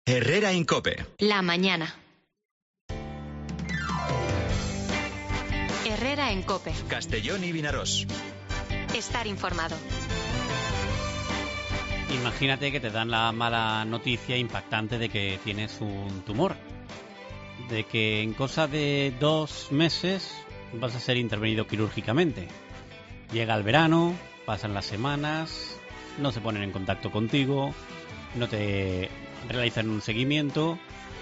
Herrera en COPE. La mañana. Herrera en COPE. Castellón y Vinaròs. Estar informado. Imagínate que te dan la mala noticia impactante de que tienes un tumor. De que en cosa de 2 meses vas a ser intervenido quirúrgicamente. Llega el verano, pasan las semanas, no se ponen en contacto contigo, no te realizan un seguimiento,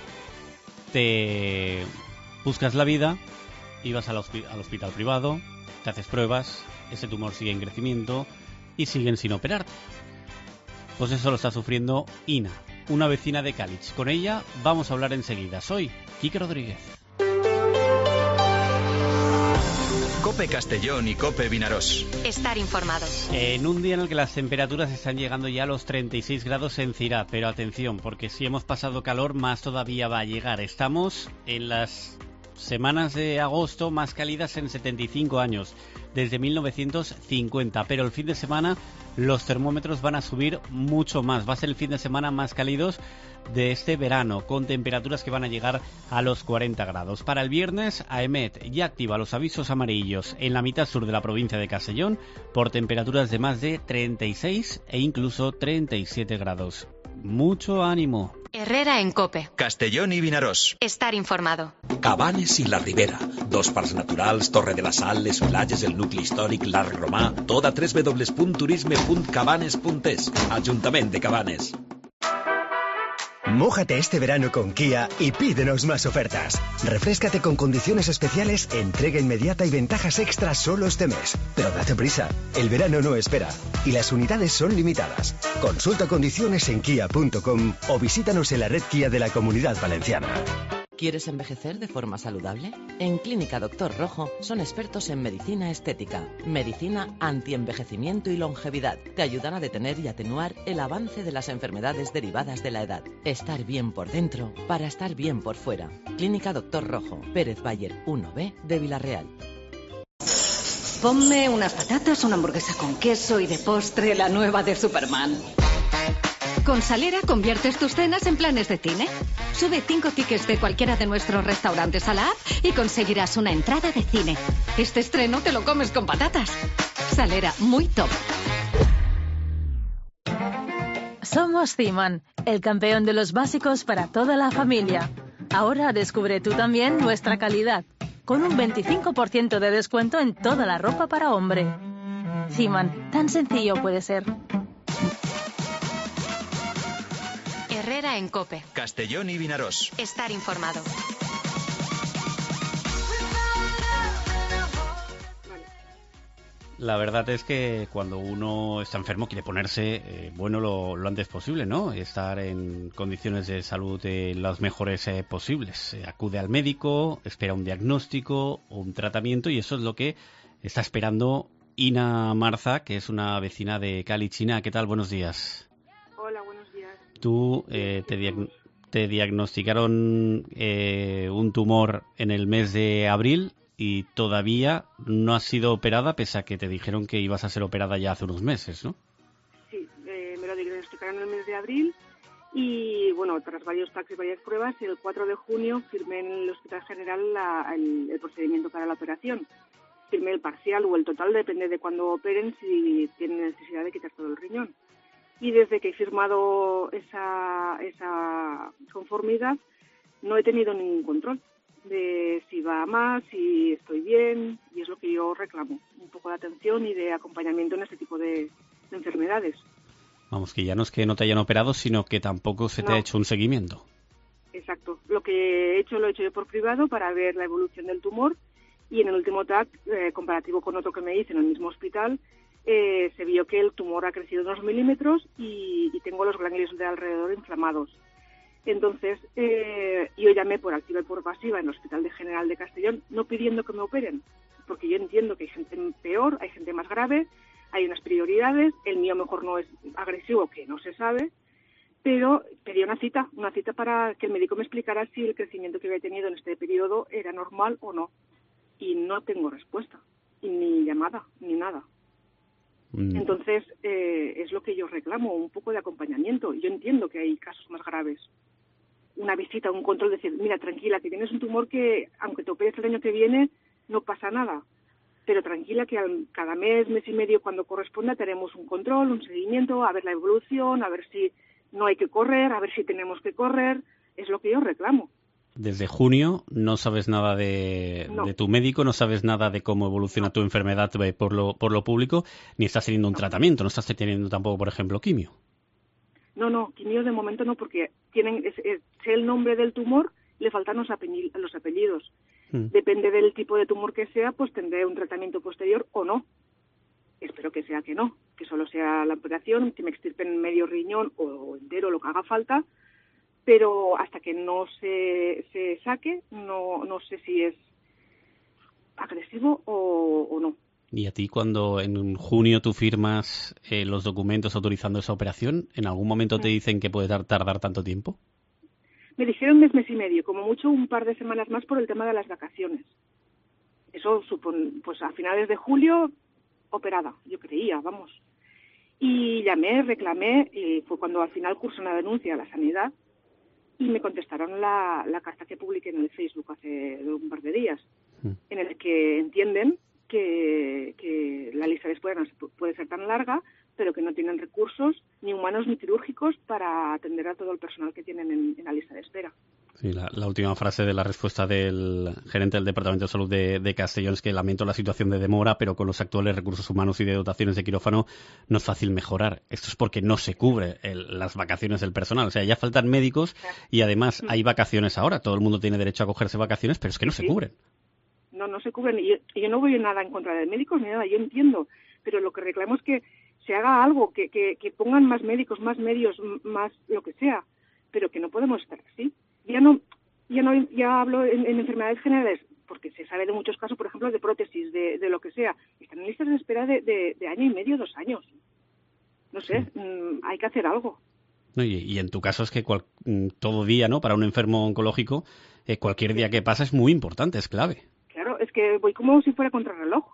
te buscas la vida y vas al hospital privado, te haces pruebas, ese tumor sigue en crecimiento y siguen sin operarte. Pues eso lo está sufriendo Ina, una vecina de Cáliz. Con ella vamos a hablar enseguida. Soy Quique Rodríguez. COPE Castellón y COPE Vinaròs. Estar informado. En un día en el que las temperaturas están llegando ya a los 36 grados en Cira, pero atención, porque si hemos pasado calor, más todavía va a llegar. Estamos en las semanas de agosto más cálidas en 75 años, desde 1950, pero el fin de semana los termómetros van a subir mucho más. Va a ser el fin de semana más cálidos de este verano, con temperaturas que van a llegar a los 40 grados. Para el viernes, AEMET ya activa los avisos amarillos en la mitad sur de la provincia de Castellón por temperaturas de más de 36 e incluso 37 grados. Mucho ánimo. Herrera en COPE. Castellón i Vinaròs. Estar informado. Cabanes i la Ribera, 2 parcs naturals, Torre de la Sal, les platges, el nucli històric, l'Arc Romà, tot a www.turisme.cabanes.es. Ajuntament de Cabanes. Mójate este verano con Kia y pídenos más ofertas. Refréscate con condiciones especiales, entrega inmediata y ventajas extras solo este mes. Pero date prisa, el verano no espera y las unidades son limitadas. Consulta condiciones en kia.com o visítanos en la red Kia de la Comunidad Valenciana. ¿Quieres envejecer de forma saludable? En Clínica Doctor Rojo son expertos en medicina estética, medicina antienvejecimiento y longevidad. Te ayudan a detener y atenuar el avance de las enfermedades derivadas de la edad. Estar bien por dentro para estar bien por fuera. Clínica Doctor Rojo, Pérez Bayer 1B de Villarreal. Ponme unas patatas, una hamburguesa con queso y de postre la nueva de Superman. Con Salera conviertes tus cenas en planes de cine. Sube 5 tickets de cualquiera de nuestros restaurantes a la app y conseguirás una entrada de cine. Este estreno te lo comes con patatas. Salera, muy top. Somos Ciman, el campeón de los básicos para toda la familia. Ahora descubre tú también nuestra calidad, con un 25% de descuento en toda la ropa para hombre. Ciman, tan sencillo puede ser. Herrera en COPE. Castellón y Vinaròs. Estar informado. La verdad es que cuando uno está enfermo quiere ponerse bueno lo antes posible, ¿no? Estar en condiciones de salud las mejores posibles. Acude al médico, espera un diagnóstico, un tratamiento y eso es lo que está esperando Ina Marza, que es una vecina de Cáliz. Ina, ¿qué tal? Buenos días. Hola, buenos días. Tú te diagnosticaron un tumor en el mes de abril y todavía no has sido operada pese a que te dijeron que ibas a ser operada ya hace unos meses, ¿no? Sí, me lo diagnosticaron en el mes de abril y, bueno, tras varios taxis y varias pruebas, el 4 de junio firmé en el Hospital General el procedimiento para la operación. Firmé el parcial o el total, depende de cuándo operen, si tienen necesidad de quitar todo el riñón. Y desde que he firmado esa conformidad, no he tenido ningún control de si va a más, si estoy bien, y es lo que yo reclamo, un poco de atención y de acompañamiento en este tipo de enfermedades. Vamos, que ya no es que no te hayan operado, sino que tampoco se te ha hecho un seguimiento. Exacto. Lo que he hecho lo he hecho yo por privado para ver la evolución del tumor y en el último TAC, comparativo con otro que me hice en el mismo hospital, se vio que el tumor ha crecido 2 milímetros y tengo los ganglios de alrededor inflamados. Entonces, yo llamé por activa y por pasiva en el Hospital General de Castellón, no pidiendo que me operen, porque yo entiendo que hay gente peor, hay gente más grave, hay unas prioridades, el mío mejor no es agresivo, que no se sabe, pero pedí una cita para que el médico me explicara si el crecimiento que había tenido en este periodo era normal o no. Y no tengo respuesta, y ni llamada, ni nada. Entonces, es lo que yo reclamo, un poco de acompañamiento. Yo entiendo que hay casos más graves, una visita, un control, decir, mira, tranquila, que tienes un tumor que, aunque te operes el año que viene, no pasa nada. Pero tranquila que cada mes y medio, cuando corresponda, tenemos un control, un seguimiento, a ver la evolución, a ver si no hay que correr, a ver si tenemos que correr. Es lo que yo reclamo. Desde junio no sabes nada de tu médico, no sabes nada de cómo evoluciona tu enfermedad por lo público, ni estás teniendo un tratamiento, no estás teniendo tampoco, por ejemplo, quimio. No, quimio de momento no, porque sé el nombre del tumor, le faltan los apellidos. Depende del tipo de tumor que sea, pues tendré un tratamiento posterior o no. Espero que sea que no, que solo sea la operación, que me extirpen medio riñón o entero, lo que haga falta, pero hasta que no se saque, no sé si es agresivo o no. ¿Y a ti cuando en junio tú firmas los documentos autorizando esa operación, en algún momento te dicen que puede tardar tanto tiempo? Me dijeron mes y medio, como mucho un par de semanas más por el tema de las vacaciones. Eso supone, pues a finales de julio, operada, yo creía, vamos. Y llamé, reclamé, y fue cuando al final cursé una denuncia a la sanidad y me contestaron la carta que publiqué en el Facebook hace un par de días, en el que entienden que la lista de espera no puede ser tan larga, pero que no tienen recursos ni humanos ni quirúrgicos para atender a todo el personal que tienen en la lista de espera. Sí, la última frase de la respuesta del gerente del Departamento de Salud de Castellón es que lamento la situación de demora, pero con los actuales recursos humanos y de dotaciones de quirófano no es fácil mejorar. Esto es porque no se cubre las vacaciones del personal. O sea, ya faltan médicos y además hay vacaciones ahora. Todo el mundo tiene derecho a cogerse vacaciones, pero es que no se cubren. No se cubren. Y yo no voy nada en contra de médicos ni nada, yo entiendo. Pero lo que reclamo es que se haga algo, que pongan más médicos, más medios, más lo que sea, pero que no podemos estar así. Ya hablo en enfermedades generales, porque se sabe de muchos casos, por ejemplo, de prótesis, de lo que sea. Están en listas de espera de año y medio, 2 años. No sé, hay que hacer algo. No, y en tu caso es que todo día, ¿no? Para un enfermo oncológico, cualquier día que pasa es muy importante, es clave. Claro, es que voy como si fuera contrarreloj,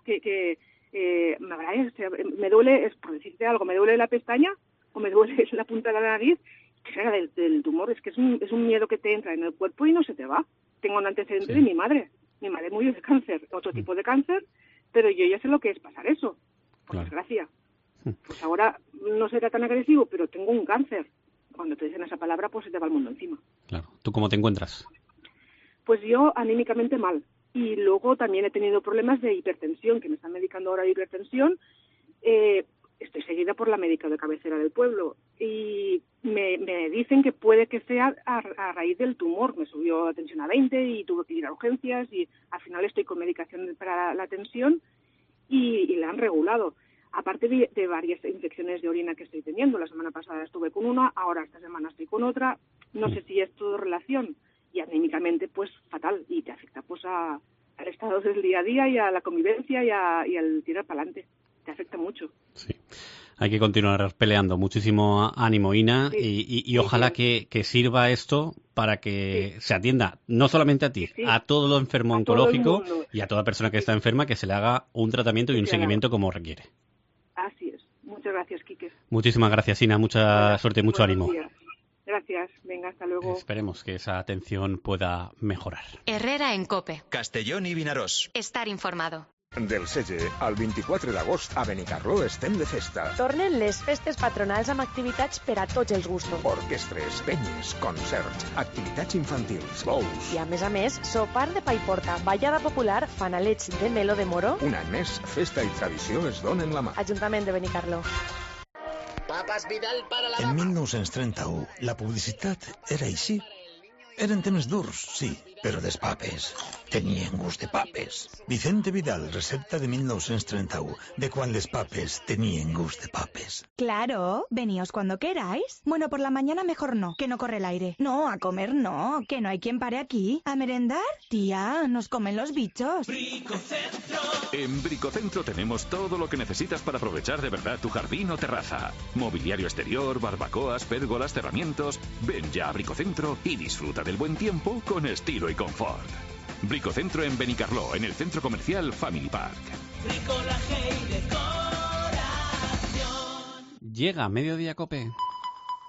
me duele, es por decirte algo, me duele la pestaña o me duele la punta de la nariz, que era del tumor, es que es un miedo que te entra en el cuerpo y no se te va. Tengo un antecedente de mi madre murió de cáncer, otro tipo de cáncer, pero yo ya sé lo que es pasar eso, por desgracia. Pues ahora no será tan agresivo, pero tengo un cáncer. Cuando te dicen esa palabra, pues se te va el mundo encima. Claro. ¿Tú cómo te encuentras? Pues yo anímicamente mal. Y luego también he tenido problemas de hipertensión, que me están medicando ahora de hipertensión. Estoy seguida por la médica de cabecera del pueblo y me dicen que puede que sea a raíz del tumor. Me subió la tensión a 20 y tuve que ir a urgencias y al final estoy con medicación para la tensión y la han regulado. Aparte de varias infecciones de orina que estoy teniendo. La semana pasada estuve con una, ahora esta semana estoy con otra. No sé si es todo relación. Y anímicamente, pues, fatal. Y te afecta, pues, al estado del día a día y a la convivencia y al tirar para adelante. Te afecta mucho. Sí. Hay que continuar peleando. Muchísimo ánimo, Ina. Sí. Y ojalá que sirva esto para que se atienda, no solamente a ti, a todo lo enfermo oncológico y a toda persona que está enferma, que se le haga un tratamiento y un seguimiento como requiere. Así es. Muchas gracias, Quique. Muchísimas gracias, Ina. Mucha suerte y mucho ánimo. Días. Gracias. Venga, hasta luego. Esperemos que esa atención pueda mejorar. Herrera en COPE. Castellón i Vinaròs. Estar informado. Del 16 al 24 d'agost a Benicarló estem de festa. Tornen les festes patronals amb activitats per a tots els gustos. Orquestres, penyes, concerts, activitats infantils, bous. I a més, sopar de pa i porta, ballada popular, fanalets de Melo de Moro. Un any més, festa i tradició es donen la mà. Ajuntament de Benicarló. Papas Vidal para la En 1931, la publicitat era així. Eren temps durs, sí, però des papes. Tenien gust de papes. Vicente Vidal, recepta de 1931, de quan les papes tenien gust de papes. Claro, veníos cuando queráis. Bueno, por la mañana mejor no, que no corre el aire. No, a comer no, que no hay quien pare aquí. ¿A merendar? Tía, nos comen los bichos. Bricocentro. En Bricocentro tenemos todo lo que necesitas para aprovechar de verdad tu jardín o terraza. Mobiliario exterior, barbacoas, pérgolas, cerramientos. Ven ya a Bricocentro y disfruta del buen tiempo con estilo y confort. Bricocentro en Benicarló, en el centro comercial Family Park. Llega Mediodía Cope.